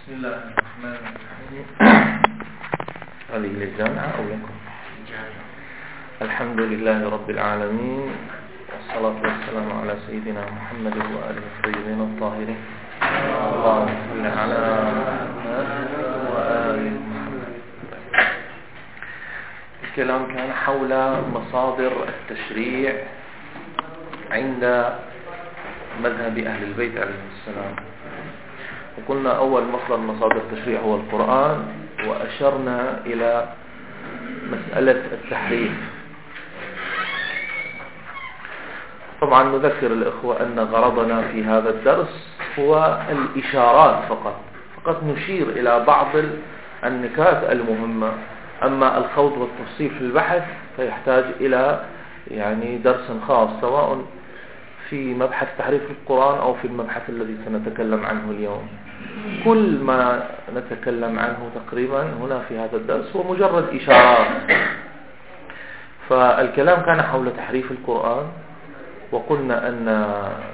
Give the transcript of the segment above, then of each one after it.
بسم الله الرحمن الرحيم. هذه للجامعة أو لكم؟ الحمد لله رب العالمين، والصلاة والسلام على سيدنا محمد وآله الطيبين الطاهرين. اللهم صل على محمد وآل محمد. الكلام كان حول مصادر التشريع عند مذهب أهل البيت عليهم السلام، وقلنا أول مصدر مصادر التشريع هو القرآن، وأشرنا إلى مسألة التحريف. طبعا نذكر الإخوة أن غرضنا في هذا الدرس هو الإشارات فقط نشير إلى بعض النكات المهمة. أما الخوض والتفصيل في البحث فيحتاج إلى درس خاص، سواء في مبحث تحريف القرآن أو في المبحث الذي سنتكلم عنه اليوم. كل ما نتكلم عنه تقريبا هنا في هذا الدرس هو مجرد إشارات. فالكلام كان حول تحريف القرآن، وقلنا أن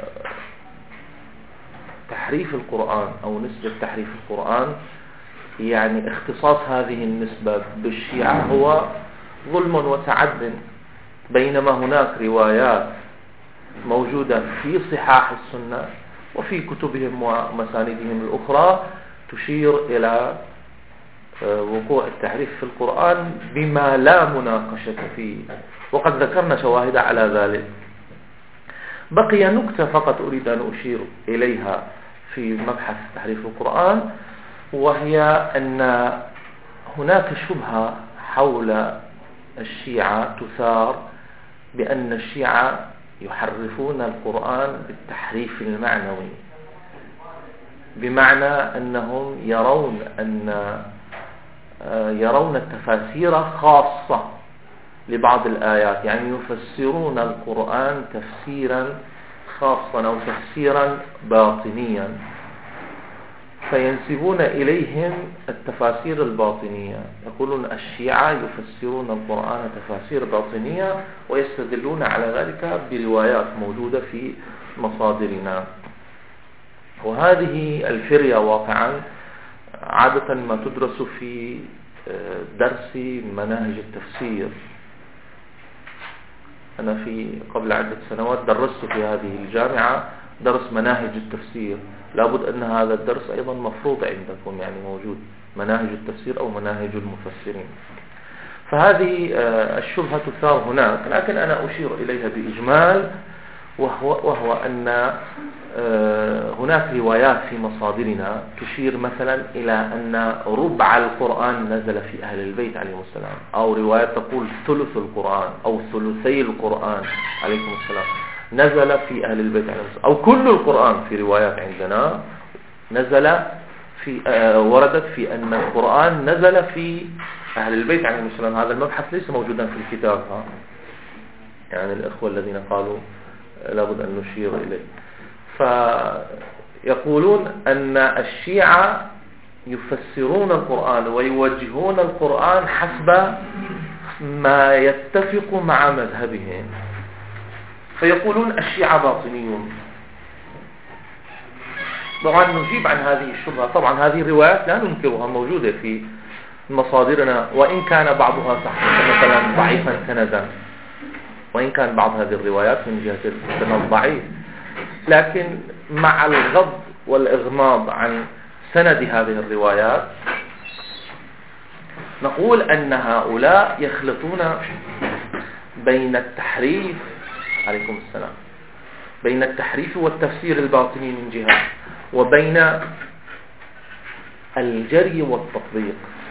تحريف القرآن أو نسبة تحريف القرآن اختصاص هذه النسبة بالشيعة هو ظلم وتعد، بينما هناك روايات موجودة في صحاح السنة وفي كتبهم ومساندهم الأخرى تشير إلى وقوع التحريف في القرآن بما لا مناقشة فيه، وقد ذكرنا شواهد على ذلك. بقي نكتة فقط أريد أن أشير إليها في مبحث تحريف القرآن، وهي أن هناك شبهة حول الشيعة تثار بأن الشيعة يحرفون القرآن بالتحريف المعنوي، بمعنى أنهم يرون التفاسير خاصة لبعض الآيات، يفسرون القرآن تفسيرا خاصا أو تفسيرا باطنيا، فينسبون إليهم التفاسير الباطنية. يقولون الشيعة يفسرون القرآن تفاسير باطنية، ويستدلون على ذلك بروايات موجودة في مصادرنا. وهذه الفرية واقعا عادة ما تدرس في درس مناهج التفسير. أنا قبل عدة سنوات درست في هذه الجامعة درس مناهج التفسير، لابد أن هذا الدرس أيضا مفروض عندكم، موجود مناهج التفسير أو مناهج المفسرين. فهذه الشبهة تثار هناك، لكن أنا أشير إليها بإجمال، وهو أن هناك روايات في مصادرنا تشير مثلا إلى أن ربع القرآن نزل في أهل البيت عليهم السلام، أو روايات تقول ثلث القرآن أو ثلثي القرآن عليكم السلام نزل في أهل البيت عليهم السلام، أو كل القرآن. في روايات عندنا وردت في أن القرآن نزل في أهل البيت عليهم السلام. هذا المبحث ليس موجودا في الكتاب، الإخوة الذين قالوا لابد أن نشير إليه. فيقولون أن الشيعة يفسرون القرآن ويوجهون القرآن حسب ما يتفق مع مذهبهم، فيقولون الشيعة باطنيون. طبعا نجيب عن هذه الشبهة. طبعا هذه الروايات لا ننكرها، موجودة في مصادرنا، وإن كان بعضها مثلا ضعيفا سندا، وإن كان بعض هذه الروايات من جهة السند ضعيف، لكن مع الغض والإغماض عن سند هذه الروايات نقول أن هؤلاء يخلطون بين التحريف عليكم السلام، بين التحريف والتفسير الباطني من جهة، وبين الجري والتطبيق.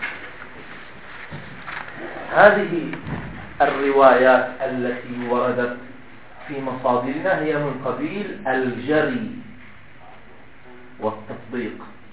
هذه الروايات التي وردت في مصادرنا هي من قبيل الجري والتطبيق.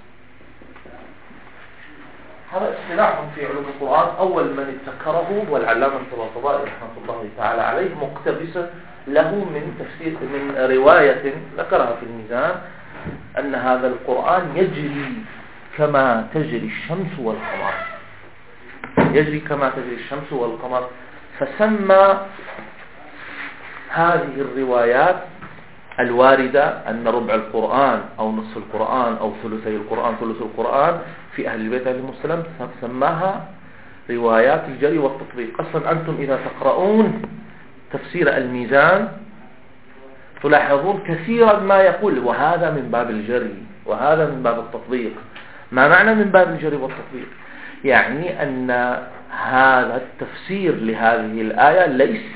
هذا اصطلاح في علوم القرآن أول من ابتكره هو العلامة الطباطبائي رحمة الله تعالى عليه، مقتبسا له من رواية ذكرها في الميزان، أن هذا القرآن يجري كما تجري الشمس والقمر، يجري كما تجري الشمس والقمر. فسمى هذه الروايات الواردة أن ربع القرآن أو نصف القرآن أو ثلثي القرآن ثلث القرآن في أهل البيت عليهم السلام سماها روايات الجري والتطبيق. أصلا أنتم إذا تقرؤون تفسير الميزان تلاحظون كثيرا ما يقول وهذا من باب الجري وهذا من باب التطبيق. ما معنى من باب الجري والتطبيق؟ يعني أن هذا التفسير لهذه الآية ليس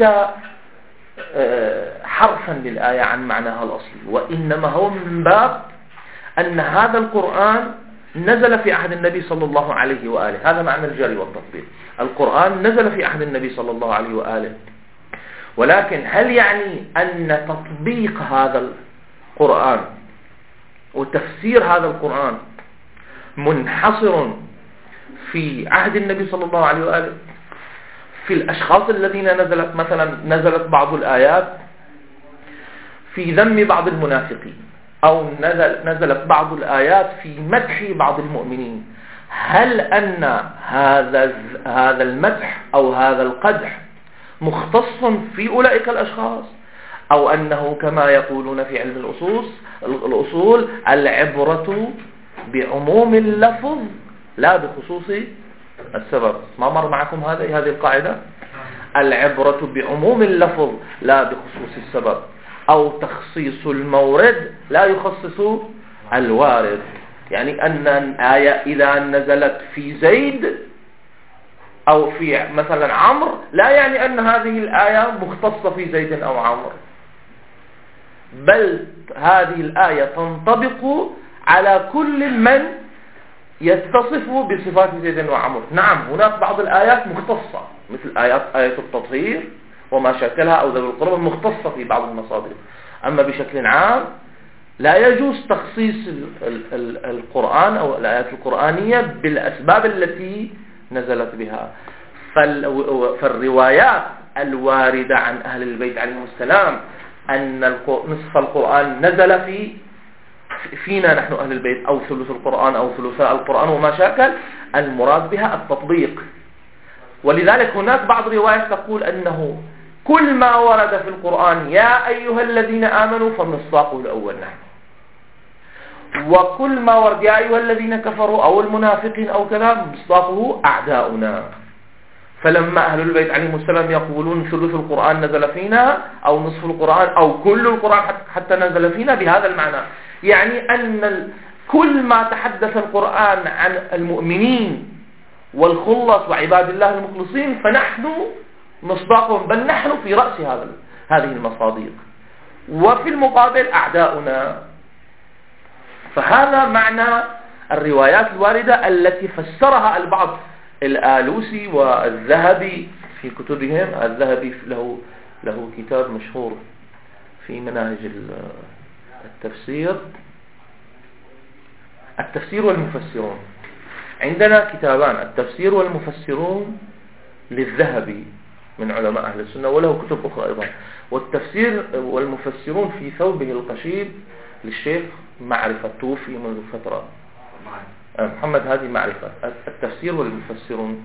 حرفا للآية عن معناها الأصلي، وإنما هو من باب أن هذا القرآن نزل في عهد النبي صلى الله عليه وآله. هذا معنى الجري والتطبيق. القرآن نزل في عهد النبي صلى الله عليه وآله، ولكن هل يعني أن تطبيق هذا القرآن وتفسير هذا القرآن منحصر في عهد النبي صلى الله عليه وآله في الأشخاص الذين نزلت مثلا نزلت بعض الآيات في ذم بعض المنافقين، أو نزلت بعض الآيات في مدح بعض المؤمنين؟ هل أن هذا المدح أو هذا القدح مختص في أولئك الأشخاص، أو أنه كما يقولون في علم الأصول العبرة بعموم اللفظ لا بخصوص السبب؟ ما مر معكم هذه القاعدة؟ العبرة بعموم اللفظ لا بخصوص السبب، أو تخصيص المورد لا يخصص الوارد. يعني أن الآية إذا نزلت في زيد أو في مثلا عمرو لا يعني أن هذه الآية مختصة في زيد أو عمرو، بل هذه الآية تنطبق على كل من يتصف بصفات زيد وعمرو. نعم هناك بعض الآيات مختصة مثل آية التطهير وما شاكلها أو ذوي القربى مختصة في بعض المصادر، أما بشكل عام لا يجوز تخصيص القرآن أو الآيات القرآنية بالأسباب التي نزلت بها. فالروايات الواردة عن أهل البيت عليهم السلام أن نصف القرآن نزل فينا نحن أهل البيت أو ثلث القرآن أو ثلثاء القرآن وما شاكل، المراد بها التطبيق. ولذلك هناك بعض روايات تقول أنه كل ما ورد في القرآن يا أيها الذين آمنوا فمصداقه الأول نحن، وكل ما ورد يا أيها الذين كفروا أو المنافقين أو كذا مصداقه أعداؤنا. فلما أهل البيت عليهم السلام يقولون ثلث القرآن نزل فينا أو نصف القرآن أو كل القرآن حتى نزل فينا بهذا المعنى، يعني أن كل ما تحدث القرآن عن المؤمنين والخلص وعباد الله المخلصين فنحن مصداقهم، بل نحن في رأس هذه المصادق، وفي المقابل أعداؤنا. فهذا معنى الروايات الواردة التي فسرها البعض الآلوسي والذهبي في كتبهم. الذهبي له كتاب مشهور في مناهج التفسير والمفسرون. عندنا كتابان، التفسير والمفسرون للذهبي من علماء أهل السنة، وله كتب أخرى أيضا، والتفسير والمفسرون في ثوبه القشيب للشيخ معرفة توفي منذ فترة، محمد هادي معرفة. التفسير والمفسرون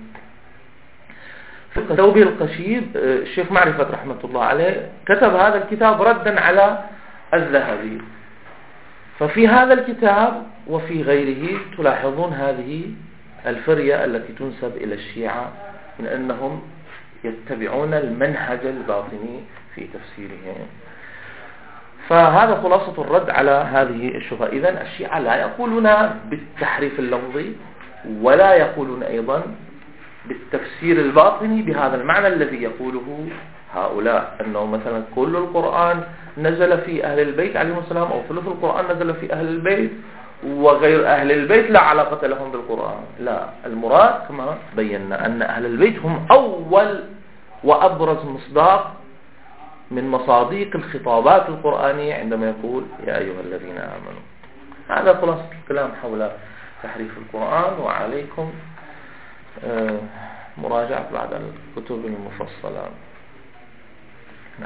في ثوبه القشيب الشيخ معرفة رحمة الله عليه كتب هذا الكتاب ردا على الذهبي. ففي هذا الكتاب وفي غيره تلاحظون هذه الفرية التي تنسب إلى الشيعة من أنهم يتبعون المنهج الباطني في تفسيرهم. فهذا خلاصة الرد على هذه الشبهة. إذن الشيعة لا يقولون بالتحريف اللفظي ولا يقولون أيضا بالتفسير الباطني بهذا المعنى الذي يقوله هؤلاء، أنه مثلا كل القرآن نزل في أهل البيت عليهم السلام أو ثلث القرآن نزل في أهل البيت وغير أهل البيت لا علاقة لهم بالقرآن. لا، المراد كما بينا أن أهل البيت هم أول وأبرز مصداق من مصاديق الخطابات القرآنية عندما يقول يا أيها الذين آمنوا. هذا خلاصة الكلام حول تحريف القرآن، وعليكم مراجعة بعض الكتب المفصلة. نعم.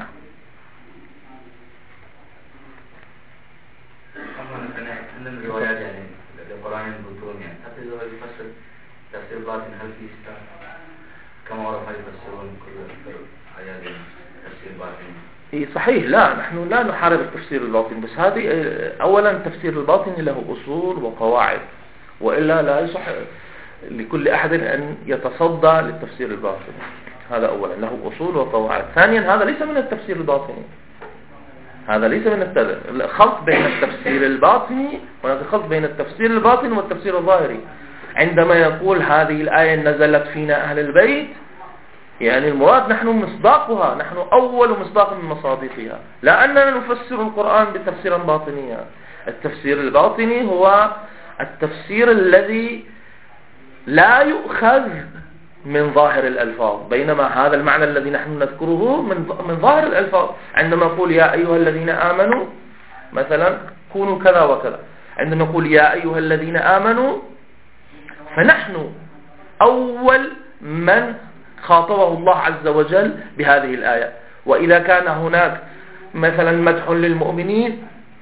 أن الروايات يعني القرآن البطون يعني حتى إذا يفسر تفسير باطن هل في كما ورد يفسرون كل آيات تفسير باطن صحيح، لا نحن لا نحارب التفسير الباطني، بس هذه أولا التفسير الباطني له أصول وقواعد، وإلا لا يصح لكل أحد أن يتصدى للتفسير الباطني. هذا أولا له أصول وقواعد. ثانيا هذا ليس من التفسير الباطني، هذا ليس من الخلط بين التفسير الباطني، هناك خلط بين التفسير الباطني والتفسير الظاهري. عندما يقول هذه الآية نزلت فينا أهل البيت، يعني المراد نحن مصداقها، نحن أول مصداق من مصادقها، لا أننا نفسر القرآن بتفسيرا باطنيا. التفسير الباطني هو التفسير الذي لا يؤخذ من ظاهر الألفاظ، بينما هذا المعنى الذي نحن نذكره من ظاهر الألفاظ. عندما نقول يا أيها الذين آمنوا مثلا كونوا كذا وكذا، عندما نقول يا أيها الذين آمنوا فنحن أول من خاطبه الله عز وجل بهذه الآية. وإذا كان هناك مثلا مدح للمؤمنين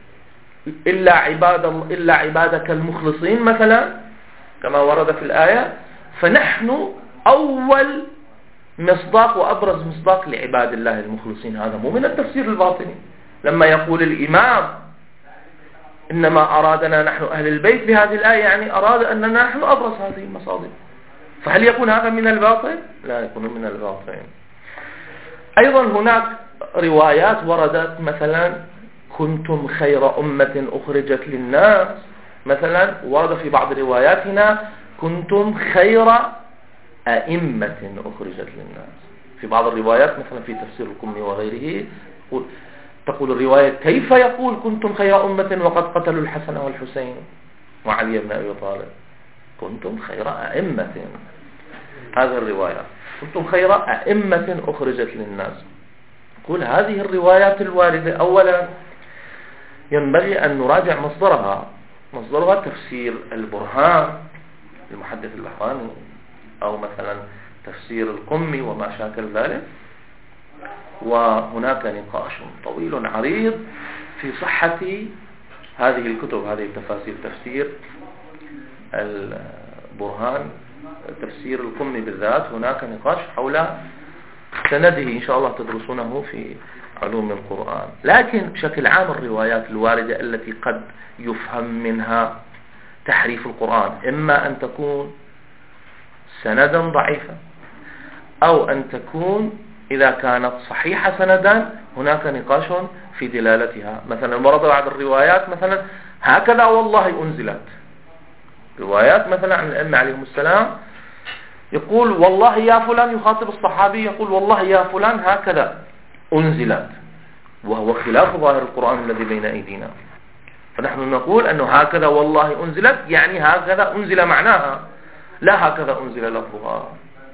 إلا عبادك المخلصين مثلا كما ورد في الآية، فنحن أول مصداق وأبرز مصداق لعباد الله المخلصين. هذا مو من التفسير الباطني. لما يقول الإمام إنما أرادنا نحن أهل البيت بهذه الآية، يعني أراد أننا نحن أبرز هذه المصادق. فهل يكون هذا من الباطل؟ لا يكون من الباطل. أيضا هناك روايات وردت مثلا كنتم خير أمة أخرجت للناس، مثلا ورد في بعض رواياتنا كنتم خير أئمة أخرجت للناس. في بعض الروايات مثلا في تفسير القمي وغيره تقول الرواية كيف يقول كنتم خير أمة وقد قتلوا الحسن والحسين وعلي بن أبي طالب؟ كنتم خير أئمة. هذه الرواية كنتم خير أئمة أخرجت للناس. كل هذه الروايات الواردة أولا ينبغي أن نراجع مصدرها تفسير البرهان المحدث البحراني، أو مثلا تفسير القمي وما شاكل ذلك. وهناك نقاش طويل عريض في صحة هذه الكتب، هذه التفاسير، تفسير البرهان، تفسير القمي بالذات. هناك نقاش حول سنده إن شاء الله تدرسونه في علوم القرآن. لكن بشكل عام الروايات الواردة التي قد يفهم منها تحريف القرآن إما أن تكون سندا ضعيفا، أو أن تكون إذا كانت صحيحة سندا هناك نقاش في دلالتها. مثلا ورد بعض الروايات مثلا هكذا والله أنزلت، روايات مثلا عن الأئمة عليهم السلام يقول والله يا فلان، يخاطب الصحابي يقول والله يا فلان هكذا أنزلت، وهو خلاف ظاهر القرآن الذي بين أيدينا. فنحن نقول أنه هكذا والله أنزلت يعني هكذا أنزل معناها، لا هكذا أنزل لفظها.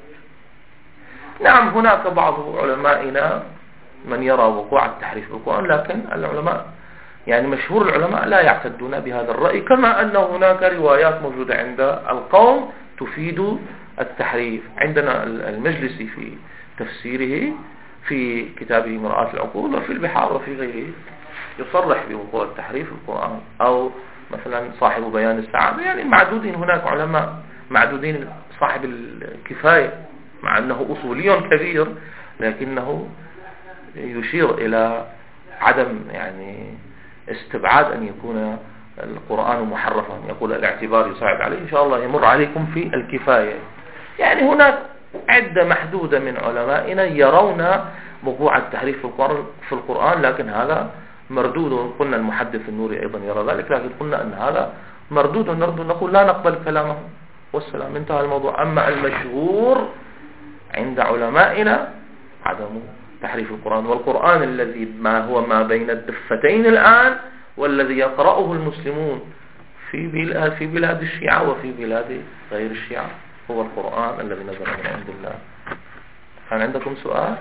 نعم هناك بعض علمائنا من يرى وقوع التحريف بالقرآن، لكن العلماء يعني مشهور العلماء لا يعتدون بهذا الرأي، كما أن هناك روايات موجودة عند القوم تفيد التحريف. عندنا المجلسي في تفسيره في كتابه مرآة العقول وفي البحار وفي غيره يصرح بوقوع التحريف في القرآن، أو مثلا صاحب بيان السعادة. يعني معدودين هناك علماء معدودين، صاحب الكفاية مع أنه أصولي كبير لكنه يشير إلى عدم يعني استبعاد أن يكون القرآن محرفا، يقول الاعتبار يصعب عليه. إن شاء الله يمر عليكم في الكفاية. يعني هناك عدة محدودة من علمائنا يرون وقوع التحريف في القرآن، لكن هذا مردود. قلنا المحدث النوري أيضا يرى ذلك، لكن قلنا أن هذا مردود، نقول لا نقبل كلامه والسلام، انتهى الموضوع. أما المشهور عند علمائنا عدم تحريف القرآن، والقرآن الذي ما بين الدفتين الآن والذي يقرأه المسلمون في بلاد الشيعة وفي بلاد غير الشيعة هو القرآن الذي نزل من عند الله. هل عندكم سؤال؟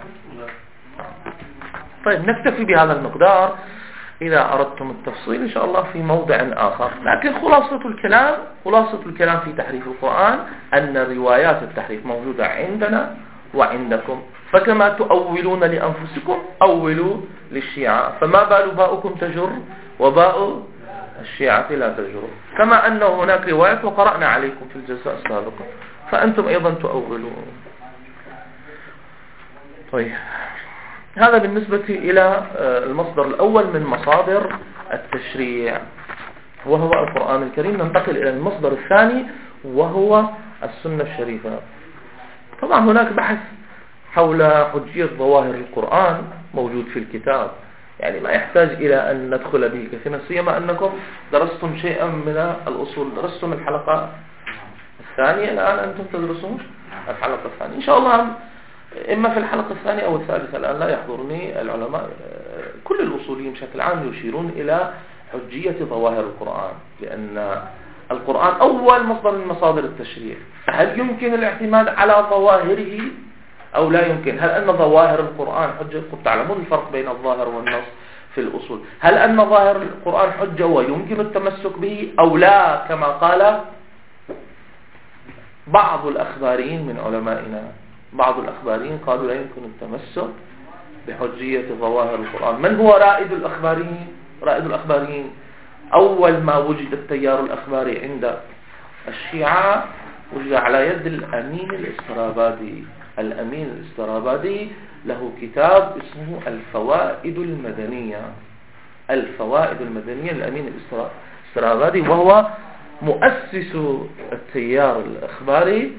طيب نكتفي بهذا المقدار. إذا أردتم التفصيل إن شاء الله في موضع آخر، لكن خلاصة الكلام في تحريف القرآن أن روايات التحريف موجودة عندنا وعندكم، فكما تؤولون لأنفسكم أولوا للشيعة، فما بال باؤكم تجر وباء الشيعة لا تجر. كما أن هناك روايات وقرأنا عليكم في الجلسة السابقة، فأنتم أيضا تؤولون. طيب هذا بالنسبة إلى المصدر الأول من مصادر التشريع وهو القرآن الكريم. ننتقل إلى المصدر الثاني وهو السنة الشريفة. طبعا هناك بحث حول حجية ظواهر القرآن موجود في الكتاب، يعني ما يحتاج إلى أن ندخل به كثيرا، سيما أنكم درستم شيئا من الأصول، درستم الحلقة الثانية، الآن أنتم تدرسون الحلقة الثانية إن شاء الله، إما في الحلقة الثانية أو الثالثة. الآن لا يحضرني العلماء، كل الأصوليين بشكل عام يشيرون إلى حجية ظواهر القرآن، لأن القرآن أول مصدر من مصادر التشريع. هل يمكن الاعتماد على ظواهره أو لا يمكن؟ هل أن ظواهر القرآن حجة؟ تعلمون الفرق بين الظاهر والنص في الأصول. هل أن ظاهر القرآن حجة ويمكن التمسك به أو لا، كما قال بعض الأخباريين من علمائنا؟ بعض الأخباريين قالوا لا يمكن التمسك بحجية ظواهر القرآن. من هو رائد الأخباريين؟ رائد الأخباريين أول ما وجد التيار الأخباري عند الشيعة وجد على يد الأمين الاسترابادي. الأمين الاسترابادي له كتاب اسمه الفوائد المدنية. الفوائد المدنية للأمين الاسترابادي، وهو مؤسس التيار الأخباري.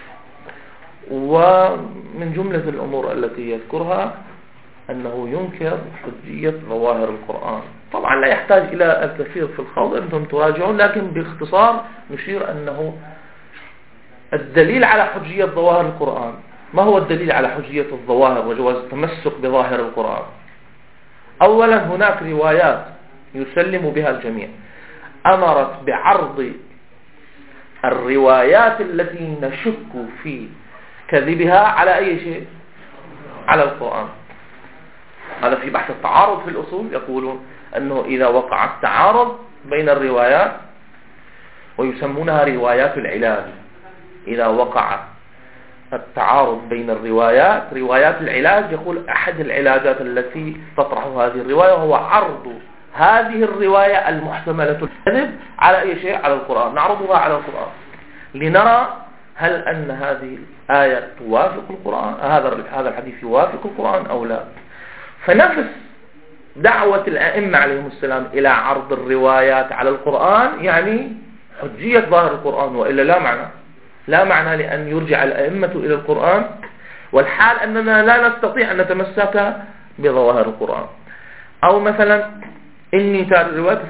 ومن جملة الأمور التي يذكرها أنه ينكر حجية ظواهر القرآن. طبعا لا يحتاج إلى الكثير في الخوض، أنتم تراجعون، لكن باختصار نشير أنه الدليل على حجية ظواهر القرآن. ما هو الدليل على حجية الظواهر وجواز التمسك بظاهر القرآن؟ أولا هناك روايات يسلم بها الجميع أمرت بعرض الروايات التي نشك في كذبها على أي شيء؟ على القرآن. هذا في بحث التعارض في الأصول يقولون أنه إذا وقع التعارض بين الروايات، ويسمونها روايات العلاج، إذا وقع التعارض بين الروايات، روايات العلاج، يقول أحد العلاجات التي تطرح هذه الرواية هو عرض هذه الرواية المحتملة الكذب على أي شيء؟ على القرآن. نعرضها على القرآن لنرى هل أن هذه الآية توافق القرآن، هذا الحديث يوافق القرآن أو لا. فنفس دعوة الأئمة عليهم السلام إلى عرض الروايات على القرآن يعني حجية ظاهر القرآن، وإلا لا معنى لأن يرجع الأئمة إلى القرآن والحال أننا لا نستطيع أن نتمسك بظواهر القرآن. أو مثلا إني رواية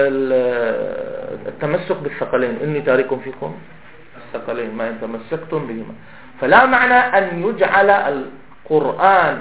التمسك بالثقلين، إني تارك فيكم الثقلين ما إن تمسكتم بهما. فلا معنى أن يجعل القرآن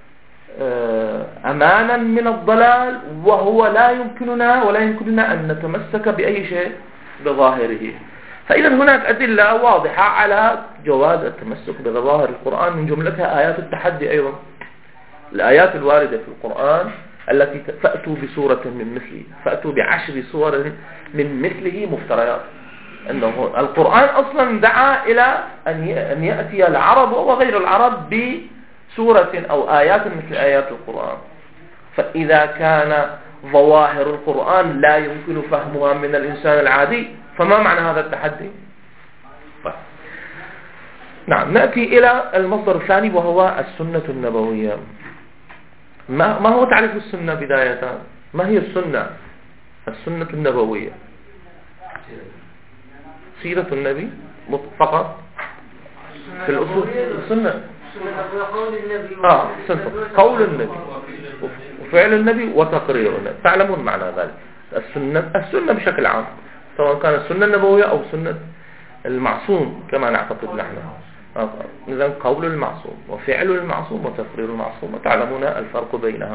أمانا من الضلال وهو لا يمكننا أن نتمسك بأي شيء بظاهره. فإذا هناك أدلة واضحة على جواز التمسك بظواهر القرآن، من جملتها آيات التحدي أيضا. الآيات الواردة في القرآن التي فأتوا بسورة من مثله، فأتوا ب10 سور من مثله مفتريات. أنه القرآن أصلا دعا إلى أن يأتي العرب وغير العرب بسورة أو آيات مثل آيات القرآن. فإذا كان ظواهر القرآن لا يمكن فهمها من الإنسان العادي، فما معنى هذا التحدي؟ طيب. نعم، نأتي إلى المصدر الثاني وهو السنة النبوية. ما هو تعريف السنة بداية؟ ما هي السنة؟ السنة النبوية سيرة النبي فقط في الأصول. السنة قول النبي وفعل النبي وتقرير النبي، تعلمون معنى ذلك. السنة بشكل عام، سواء كانت السنة النبوية أو سنة المعصوم كما نعتقد نحن. إذا قول المعصوم وفعل المعصوم وتقرير المعصوم، وتعلمون الفرق بينهم.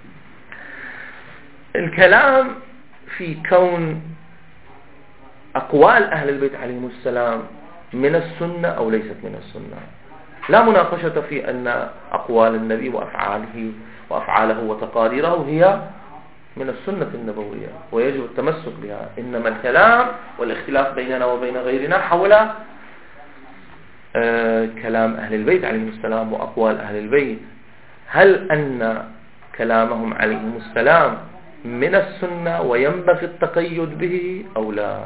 الكلام في كون أقوال أهل البيت عليهم السلام من السنة أو ليست من السنة، لا مناقشة في أن أقوال النبي وأفعاله وتقاريره هي من السنة النبوية ويجب التمسك بها. إنما الكلام والاختلاف بيننا وبين غيرنا حول كلام أهل البيت عليهم السلام وأقوال أهل البيت، هل أن كلامهم عليهم السلام من السنة وينبغي التقيد به أو لا؟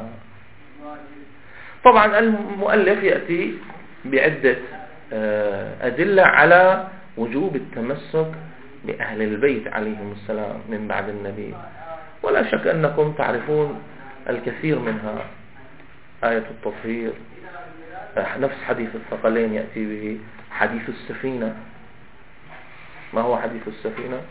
طبعا المؤلف يأتي بعدة أدلة على وجوب التمسك بأهل البيت عليهم السلام من بعد النبي، ولا شك أنكم تعرفون الكثير منها. آية التطهير، نفس حديث الثقلين يأتي به. حديث السفينة، ما هو حديث السفينة؟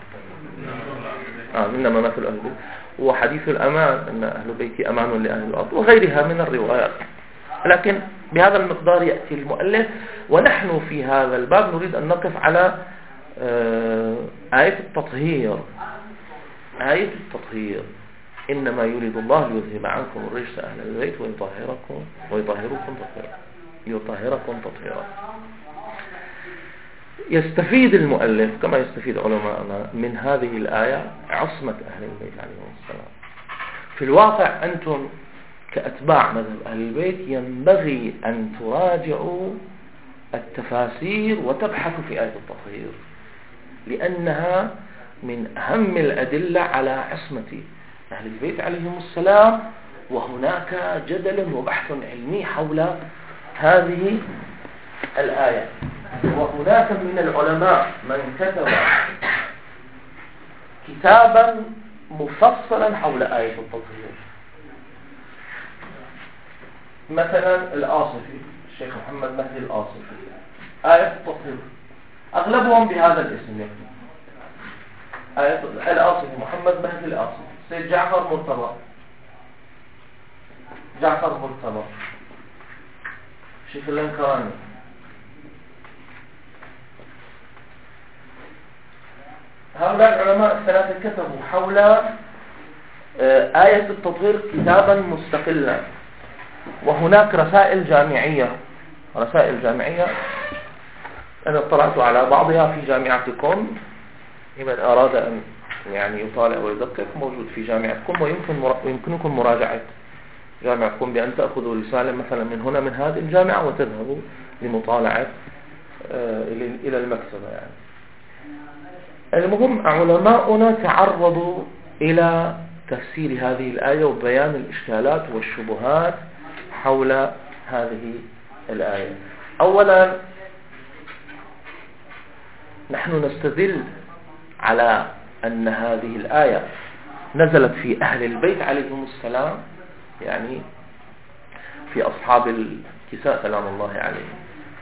إنما مثل أهل البيت. وحديث الأمان، أن أهل بيتي أمان لأهل الأرض، وغيرها من الروايات. لكن بهذا المقدار يأتي المؤلف. ونحن في هذا الباب نريد أن نقف على آية التطهير. آية التطهير: إنما يريد الله ليذهب عنكم الرجس أهل البيت ويطهركم تطهيرا. يستفيد المؤلف كما يستفيد علماءنا من هذه الآية عصمة أهل البيت عليهم السلام. في الواقع أنتم كأتباع مذهب أهل البيت ينبغي أن تراجعوا التفاسير وتبحثوا في آية التطهير، لأنها من أهم الأدلة على عصمة أهل البيت عليهم السلام. وهناك جدل وبحث علمي حول هذه الآية، وهناك من العلماء من كتب كتابا مفصلا حول آية التطهير. مثلا الآصفي، الشيخ محمد مهدي الآصفي، آية التطهير، أغلبهم بهذا الاسم يكتب. آية الآصفي، محمد مهدي الآصفي. سيد جعفر مرتضى، شيخ الانكراني. هؤلاء العلماء الثلاثة كتبوا حول آية التطهير كتابا مستقلا. وهناك رسائل جامعية أنا اطلعت على بعضها في جامعتكم، لمن أراد أن يطالع ويدقق، موجود في جامعتكم، ويمكنكم مراجعة جامعتكم بأن تأخذوا رسالة مثلا من هنا من هذه الجامعة وتذهبوا لمطالعة إلى المكتبة. المهم علماؤنا تعرضوا إلى تفسير هذه الآية وبيان الإشكالات والشبهات حول هذه الآية. أولا نحن نستدل على أن هذه الآية نزلت في أهل البيت عليهم السلام، يعني في أصحاب الكساء سلام الله عليهم،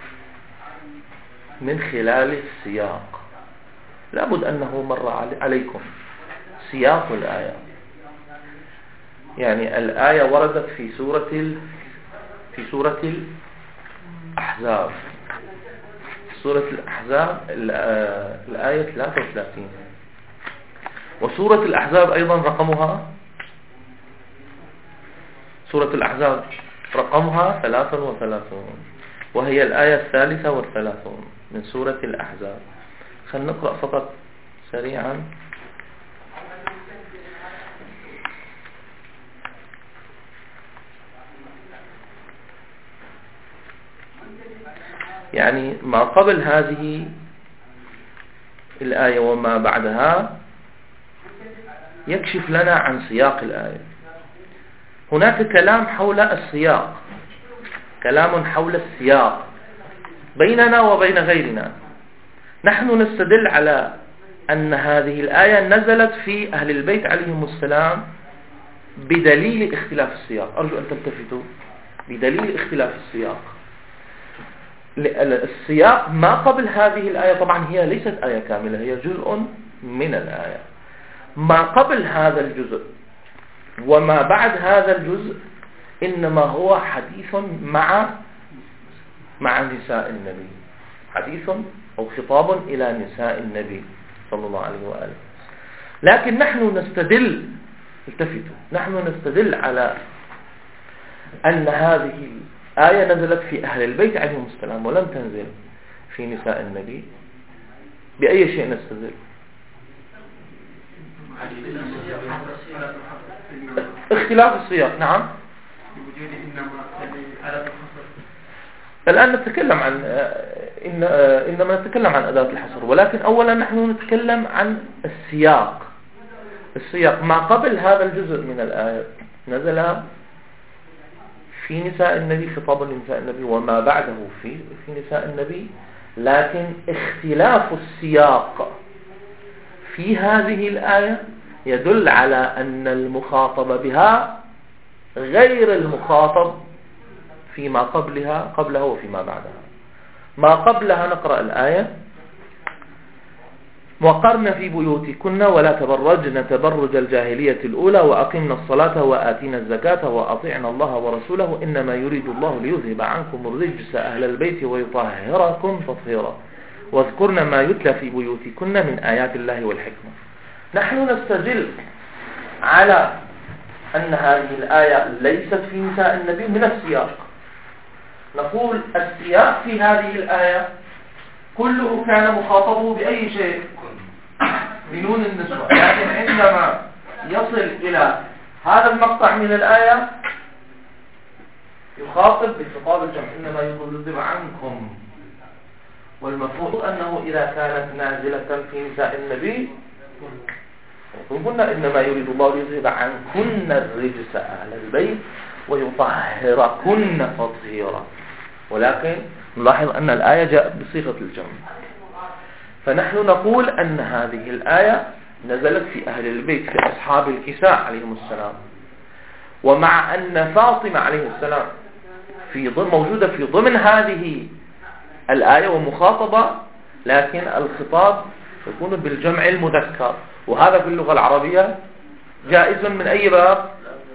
من خلال السياق. لابد أنه مر عليكم سياق الآية. يعني الآية وردت في سورة الأحزاب. سورة الأحزاب الآية 33. وسورة الأحزاب أيضا سورة الأحزاب رقمها 33، وهي الآية 33 من سورة الأحزاب. خلينا نقرأ فقط سريعا. يعني ما قبل هذه الآية وما بعدها يكشف لنا عن سياق الآية. هناك كلام حول السياق، كلام حول السياق بيننا وبين غيرنا. نحن نستدل على أن هذه الآية نزلت في أهل البيت عليهم السلام بدليل اختلاف السياق. أرجو أن تلتفتوا، بدليل اختلاف السياق. السياق ما قبل هذه الآية طبعا هي ليست آية كاملة، هي جزء من الآية. ما قبل هذا الجزء وما بعد هذا الجزء إنما هو حديث مع نساء النبي، حديث أو خطاب إلى نساء النبي صلى الله عليه وآله. لكن نحن نستدل، التفتوا، نحن نستدل على أن هذه الآية نزلت في أهل البيت عليهم السلام ولم تنزل في نساء النبي. بأي شيء نستدل؟ اختلاف السياق. نعم. الآن نتكلم عن إنما نتكلم عن أداة الحصر، ولكن أولا نحن نتكلم عن السياق. ما قبل هذا الجزء من الآية نزل في نساء النبي، خطابا لنساء النبي، وما بعده في نساء النبي. لكن اختلاف السياق في هذه الآية يدل على أن المخاطب بها غير المخاطب فيما قبلها وفيما بعدها. ما قبلها نقرأ الآية: وقرن في بيوتكن ولا تبرجن تبرج الجاهلية الأولى وأقمنا الصلاة وآتينا الزكاة وأطيعنا الله ورسوله إنما يريد الله ليذهب عنكم الرجس أهل البيت ويطهركم تطهيرا واذكرن ما يتلى في بيوتكن من آيات الله والحكمة. نحن نستدل على أن هذه الآية ليست في نساء النبي من السياق. نقول السياق في هذه الآية كله كان مخاطبه بأي شيء؟ بنون النسوة. لكن عندما يصل إلى هذا المقطع من الآية يخاطب بخطاب الجمع: إنما يذهب عنكم. والمفروض أنه إذا كانت نازلة في نساء النبي قلنا إنما يريد الله ليذهب عنكن الرجس أهل البيت ويطهركن تطهيرا، ولكن نلاحظ أن الآية جاءت بصيغة الجمع. فنحن نقول أن هذه الآية نزلت في أهل البيت، في أصحاب الكساء عليهم السلام، ومع أن فاطمة عليه السلام موجودة في ضمن هذه الآية ومخاطبة، لكن الخطاب يكون بالجمع المذكر، وهذا في اللغة العربية جائز من أي باب؟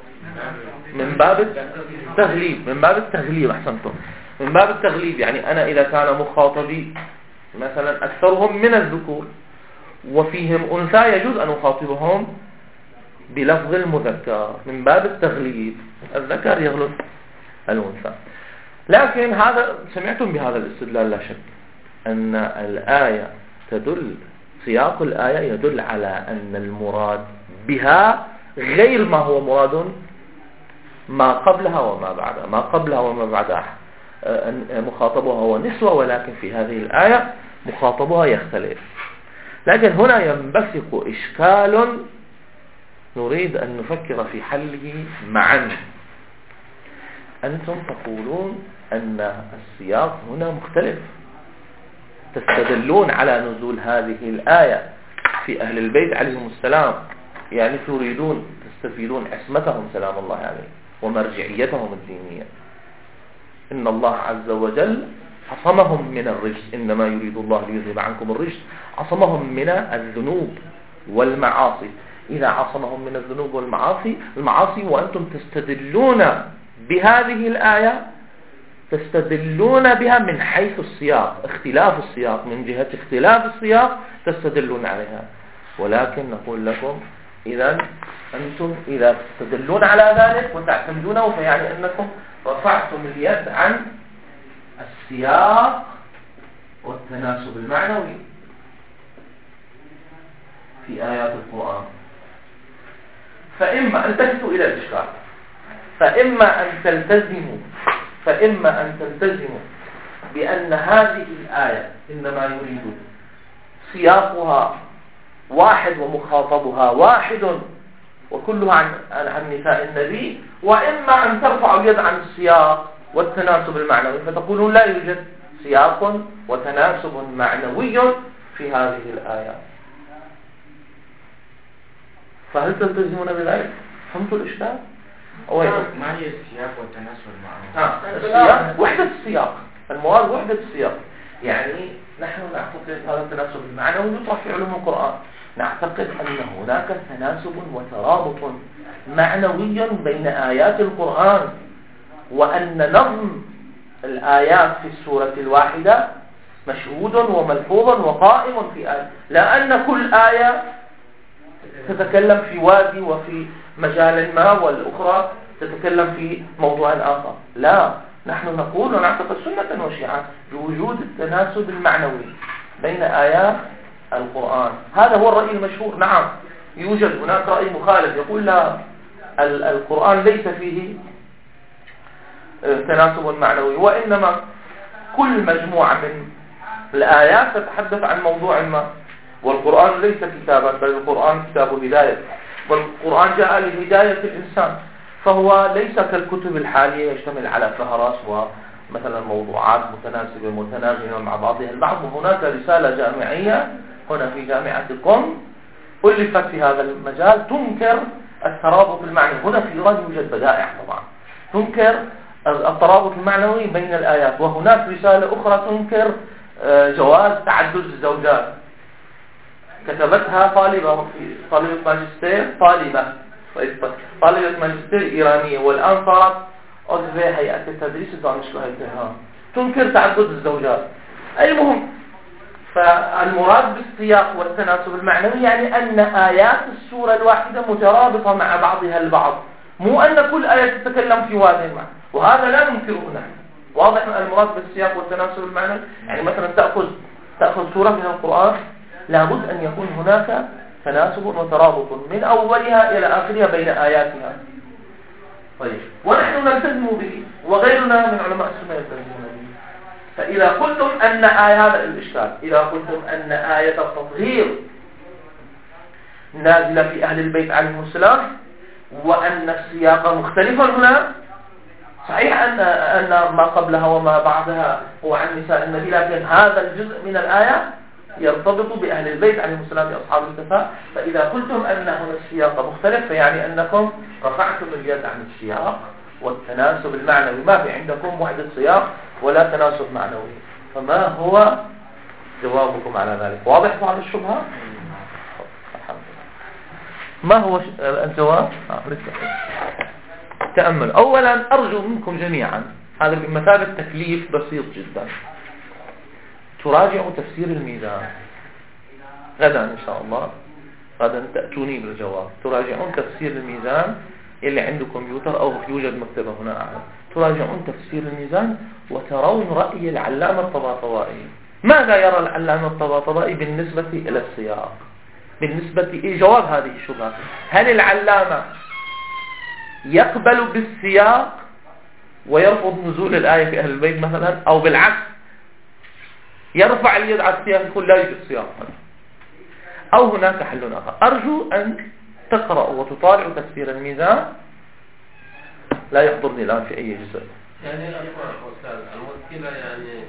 من باب التغليب. من باب التغليب، أحسنتم، من باب التغليب. يعني أنا إذا كان مخاطبي مثلا أكثرهم من الذكور وفيهم أنثى يجوز أن أخاطبهم بلفظ المذكر من باب التغليب، الذكر يغلب الأنثى. لكن هذا سمعتم بهذا الاستدلال لا شك أن الآية تدل، سياق الآية يدل على أن المراد بها غير ما هو مراد ما قبلها وما بعدها. ما قبلها وما بعدها مخاطبها هو نسوة، ولكن في هذه الآية مخاطبها يختلف. لكن هنا ينبثق إشكال نريد أن نفكر في حله معا. أنتم تقولون أن السياق هنا مختلف، تستدلون على نزول هذه الآية في أهل البيت عليهم السلام، يعني تريدون تستفيدون عصمتهم سلام الله عليه ومرجعيتهم الدينية. إن الله عز وجل عصمهم من الرجس، إنما يريد الله ليذهب عنكم الرجس، عصمهم من الذنوب والمعاصي. إذا عصمهم من الذنوب والمعاصي وأنتم تستدلون بهذه الآية، تستدلون بها من حيث السياق، اختلاف السياق، من جهة اختلاف السياق تستدلون عليها. ولكن نقول لكم إذا أنتم إذا تستدلون على ذلك وتعتمدونه فيعني أنكم رفعتم اليد عن السياق والتناسب المعنوي في آيات القرآن. فإما أن تلتفتوا إلى الإشكال، فإما أن تلتزموا بأن هذه الآية إنما يريد سياقها واحد ومخاطبها واحد وكلها عن نساء النبي، وإما أن ترفعوا اليد عن السياق والتناسب المعنوي فتقولون لا يوجد سياق وتناسب معنوي في هذه الآية. فهل تلتزمون بذلك؟ فهمتوا الإشكال؟ ما هي السياق والتناسب المعنوي؟ السياق وحدة السياق، المراد وحدة السياق. يعني نحن نعتقد هذا التناسب المعنوي يطرح في علوم القرآن، نعتقد أن هناك تناسب وترابط معنوي بين آيات القرآن، وأن نظم الآيات في السورة الواحدة مشهود وملحوظ وقائم في آية، لأن كل آية تتكلم في وادي وفي مجال ما والأخرى تتكلم في موضوع آخر. لا، نحن نقول ونعتقد سنة وشيعة بوجود التناسب المعنوي بين آيات القرآن. هذا هو الرأي المشهور. نعم يوجد هناك رأي مخالف يقول لا، القرآن ليس فيه تناسب معنوي، وإنما كل مجموعة من الآيات تتحدث عن موضوع ما، والقرآن ليس كتابا بل القرآن كتاب هداية، والقرآن جاء لهداية الإنسان، فهو ليس كالكتب الحالية يشتمل على فهرس ومثلا موضوعات متناسبة متناغمة مع بعضها البعض. وهناك رسالة جامعية هنا في جامعة قم ألفت في هذا المجال تنكر الترابط المعنوي. هنا في إيران يوجد بدائع طبعا تنكر الترابط المعنوي بين الآيات، وهناك رسالة أخرى تنكر جواز تعدد الزوجات، كتبتها طالبة ماجستير ماجستير إيرانية، والآن صارت عضو هيئة التدريس الدانشگاه تهران، تنكر تعدد الزوجات. المهم، فالمراد بالسياق والتناسب المعنوي يعني أن آيات السورة الواحدة مترابطة مع بعضها البعض، مو أن كل آية تتكلم في وادي المعنى، وهذا لا ننكره نحن. واضح المراد بالسياق والتناسب المعنوي، يعني مثلا تأخذ سورة من القرآن لابد أن يكون هناك تناسب وترابط من أولها إلى آخرها بين آياتها. طيب، ونحن نلتزم به وغيرنا من علماء السنة يلتزمون به. فإذا قلتم أن هذا الإشكال، إذا قلتم أن آية التطهير نازلة في أهل البيت عليهم السلام وأن السياق مختلف هنا، صحيح أن ما قبلها وما بعدها هو عن نساء النبي، لكن هذا الجزء من الآية يرتبط بأهل البيت عليهم السلام أصحاب الكفاء. فإذا قلتم أن هنا السياق مختلف فيعني أنكم رفعتم اليد عن السياق والتناسب المعنوي، ما في عندكم وحدة سياق ولا تناسب معنوي. فما هو جوابكم على ذلك؟ واضح هذه الشبهة؟ ما هو الجواب؟ تأمل. أولا أرجو منكم جميعا، هذا بمثابة تكليف بسيط جدا، تراجعوا تفسير الميزان غدا إن شاء الله، غدا تأتوني بالجواب. تراجعون تفسير الميزان اللي عنده كمبيوتر أو يوجد مكتبة هنا أعلم، تراجعون تفسير الميزان وترون رأي العلامة الطباطبائي. ماذا يرى العلامة الطباطبائي بالنسبة إلى السياق؟ بالنسبة جواب هذه الشبهة، هل العلامة يقبل بالسياق ويرفض نزول الآية في أهل البيت مثلا، أو بالعكس يرفع اليد على السياق يقول لا يوجد سياق، أو هناك حل آخر؟ أرجو أن تقرأوا وتطالعوا تفسير الميزان، لا يحضرني الآن في أي جزء. يعني أستاذ المشكلة يعني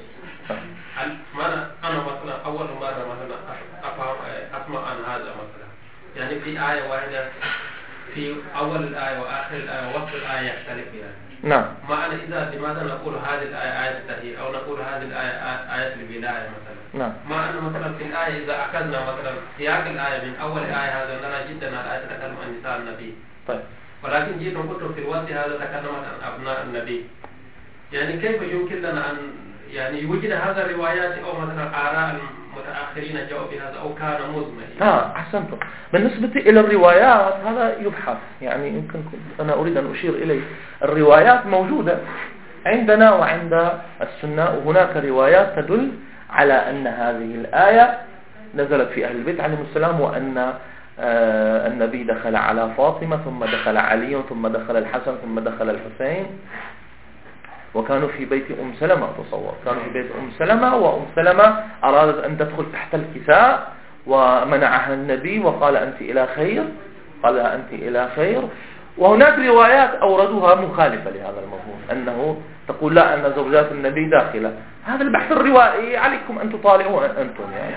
أنا مثلا أول مرة مثلا أسمع عن هذا مثلا، يعني في آية واحدة في أول الآية وآخر الآية ووسط الآية يختلف يعني. نعم. معنى إذا لماذا نقول هذه الآية آية التهيئ أو نقول هذه الآية آية البداية مثلا. نعم. مع أن مثلا في الآية إذا أخذنا مثلا سياق الآية من أول الآية هذا نرى جدا الآية تتكلم عن نساء النبي. طيب. ولكن جيت قلت في الوقت هذا تكلمت عن أبناء النبي. يعني كيف يمكن لنا أن يعني يوجد هذا الروايات أو مثلا آراء المتأخرين جاءوا بهذا أو كان مزمن؟ أحسنتم. بالنسبة إلى الروايات هذا يبحث، يعني يمكن أنا أريد أن أشير إليه. الروايات موجودة عندنا وعند السنة، وهناك روايات تدل على أن هذه الآية نزلت في أهل البيت عليهم السلام، وأن النبي دخل على فاطمة ثم دخل علي ثم دخل الحسن ثم دخل الحسين، وكانوا في بيت أم سلمة. تصور كانوا في بيت أم سلمة، وأم سلمة أرادت أن تدخل تحت الكساء ومنعها النبي وقال أنت إلى خير، قال أنت إلى خير. وهناك روايات أوردوها مخالفة لهذا المضمون، أنه تقول لا أن زوجات النبي داخلة. هذا البحث الروائي عليكم أن تطالعوا أنتم يعني.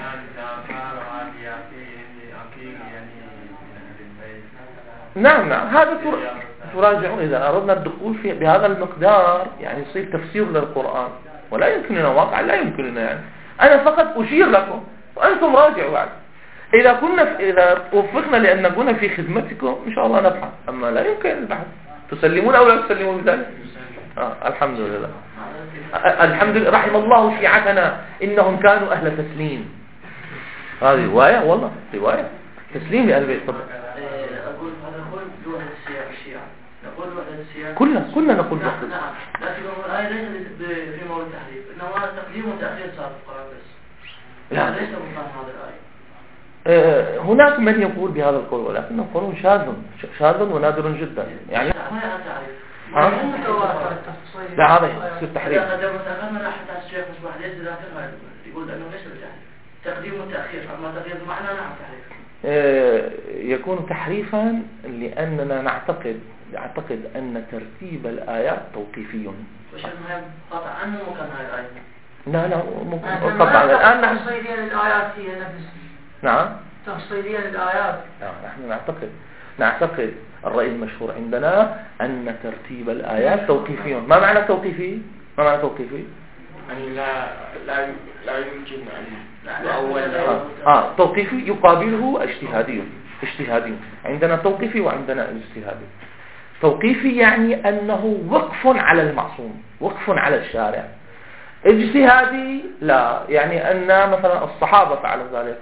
نعم هذا تراجعون. إذا أردنا الدخول بهذا المقدار يعني يصير تفسير للقرآن، ولا يمكننا واقعا، لا يمكننا يعني. أنا فقط أشير لكم وأنتم راجعوا يعني. إذا وفقنا لأن نكون في خدمتكم إن شاء الله نبحث، أما لا يمكن البحث. تسلمون أو لا تسلمون بذلك؟ الحمد لله. الحمد لله. رحم الله شيعتنا إنهم كانوا أهل تسليم. هذه رواية والله، رواية تسليم لأهل البيت. طبعا كلنا نقول نعم. لكن الآية ليست في موضوع التحريف، إنما تقديم وتأخير صار في القرآن بس. لا ليس مقام هذا الآية. هناك من يقول بهذا القول، ولكنه قول شاذ ونادر جدا يعني. لا هذا يصير تحريف. إذا قدمنا حتى الشيخ مصباح ليس ذاكر يقول أنه ليس بتحريف، تقديم وتأخير، أما تغيير المعنى نعم تحريف. يكون تحريفا لأننا نعتقد أن ترتيب الآيات توقيفي. وش المهم قطع عنه مكان هاي الآية؟ لا ممكن قطع الآن. نحن الآيات هي نفس. نعم تفصيليا الآيات. نحن نعتقد الرأي المشهور عندنا أن ترتيب الآيات توقيفي. ما معنى توقيفي؟ يعني لا يمكن أن يؤول. توقيفي يقابله اجتهادي. عندنا توقيفي وعندنا اجتهادي. توقيفي يعني أنه وقف على المعصوم، وقف على الشارع. اجتهادي لا، يعني أن مثلا الصحابة فعلوا ذلك.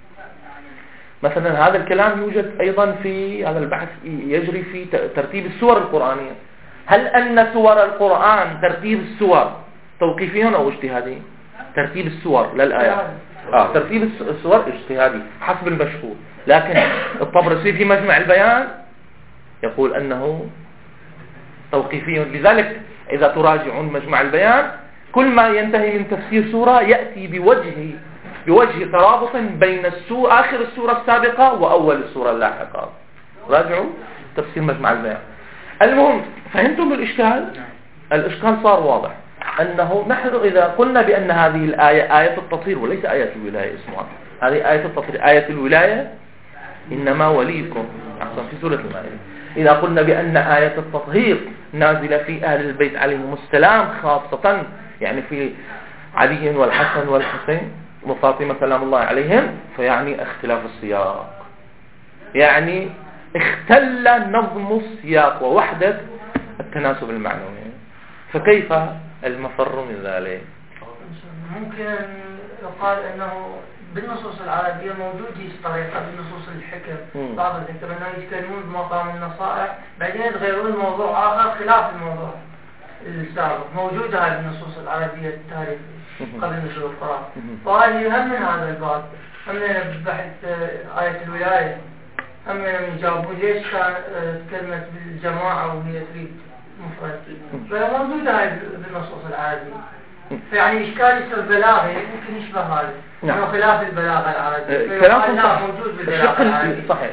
مثلا هذا الكلام يوجد أيضا في هذا البحث يجري في ترتيب السور القرآنية. هل أن سور القرآن ترتيب السور توقيفي أو اجتهادي؟ ترتيب السور للآيات ترتيب السور اجتهادي حسب المشهور، لكن الطبرسي في مجمع البيان يقول أنه توقيفي. لذلك إذا تراجعون مجمع البيان كل ما ينتهي من تفسير سورة يأتي بوجه ترابط بين آخر السورة السابقة وأول السورة اللاحقة. راجعوا تفسير مجمع البيان. المهم، فهمتم الإشكال؟ الإشكال صار واضح، أنه نحن إذا قلنا بأن هذه الآية آية التطهير وليس آية الولاية اسمها، هذه آية التطهير. آية الولاية إنما وليكم أحسن في سورة المائدة. إذا قلنا بأن آية التطهير نازلة في أهل البيت عليهم السلام خاصة، يعني في علي والحسن والحسين وفاطمة سلام الله عليهم، فيعني اختلاف السياق، يعني اختل نظم السياق ووحدة التناسب المعنوي. فكيف المفر من ذلك؟ ممكن يقال أنه بالنصوص العربية موجود طريقة بالنصوص الحكم، بعض الحكم أنه يتكلمون بمقام النصائح بعدين يتغيرون موضوع آخر خلاف الموضوع السابق. موجودة هذه النصوص العربية التاريخ قبل نزول القرآن. وهذه هم من هذا الباب، هم من بحث آية الولاية، هم من يجاوبون ليش كلمة بالجماعة وهي تريد مفرد. فموجودة هذه بالنصوص العربية. فيعني إشكال يصير بلاغي ممكن يشبه هذا، إنه خلاف البلاغة العربية. كلامكم موجود بالبلاغة العربية. صحيح.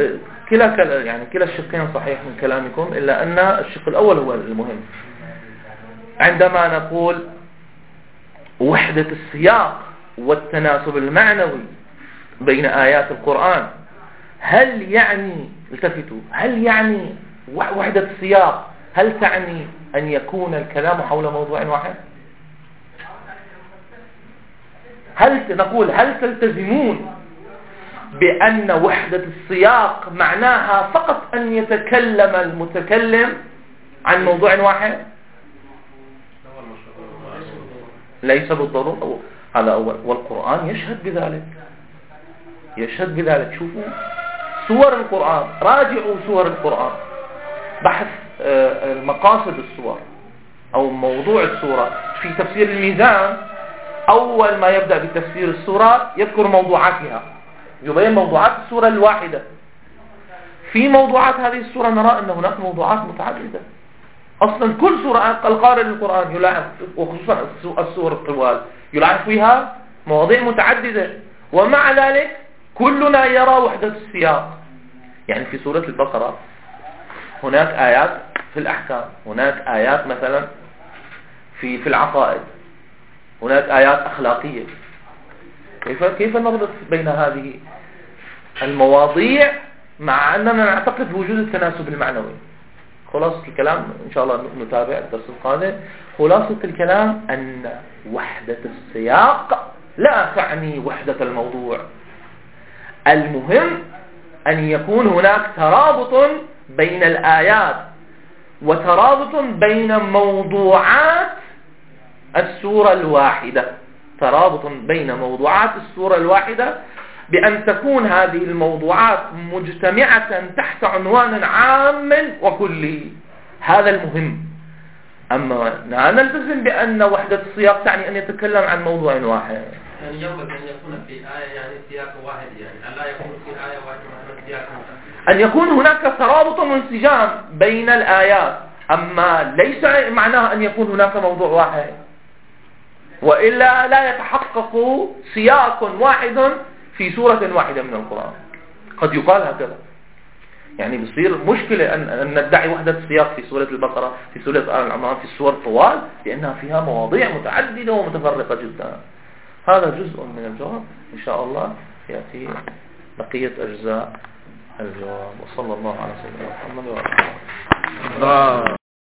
كلا الشقين صحيح من كلامكم، إلا أن الشق الأول هو المهم. عندما نقول وحدة السياق والتناسب المعنوي بين آيات القرآن، هل يعني التفتوا، هل يعني وحدة السياق هل تعني أن يكون الكلام حول موضوع واحد؟ هل تلتزمون بأن وحدة السياق معناها فقط أن يتكلم المتكلم عن موضوع واحد؟ ليس بالضرورة. هذا أول. والقرآن يشهد بذلك. شوفوا سور القرآن، راجعوا سور القرآن، بحث مقاصد السور أو موضوع السورة. في تفسير الميزان أول ما يبدأ بتفسير السورة يذكر موضوعاتها، يبين موضوعات السورة الواحدة. في موضوعات هذه السورة نرى أن هناك موضوعات متعددة. أصلا كل سورة القارئ للقرآن يلاحظ، وخصوصا السور الطوال يلاحظ فيها مواضيع متعددة، ومع ذلك كلنا يرى وحدة السياق. يعني في سورة البقرة هناك آيات في الأحكام، هناك آيات مثلا في العقائد، هناك آيات أخلاقية. كيف نربط بين هذه المواضيع مع أننا نعتقد بوجود التناسب المعنوي؟ خلاصة الكلام إن شاء الله نتابع الدرس القادم. خلاصة الكلام أن وحدة السياق لا تعني وحدة الموضوع. المهم أن يكون هناك ترابط بين الآيات وترابط بين موضوعات السورة الواحدة، ترابط بين موضوعات السورة الواحدة بأن تكون هذه الموضوعات مجتمعة تحت عنوان عام وكلي. هذا المهم. أما لا نلتزم بأن وحدة السياق تعني أن يتكلم عن موضوع واحد. يعني ينبغي أن يكون في آية يعني سياق واحد، يعني ألا يكون في آية واحدة سياق مختلف. أن يكون هناك ترابط وانسجام بين الآيات، أما ليس معناه أن يكون هناك موضوع واحد، وإلا لا يتحقق سياق واحد في سورة واحدة من القرآن. قد يقال هكذا، يعني بصير مشكلة أن ندعي وحدة السياق في سورة البقرة، في سورة آل عمران، في السور طوال، لأنها فيها مواضيع متعددة ومتفرقة جدا. هذا جزء من الجواب إن شاء الله يأتي بقية أجزاء الجواب. وصلى الله على سيدنا محمد وعلى آله.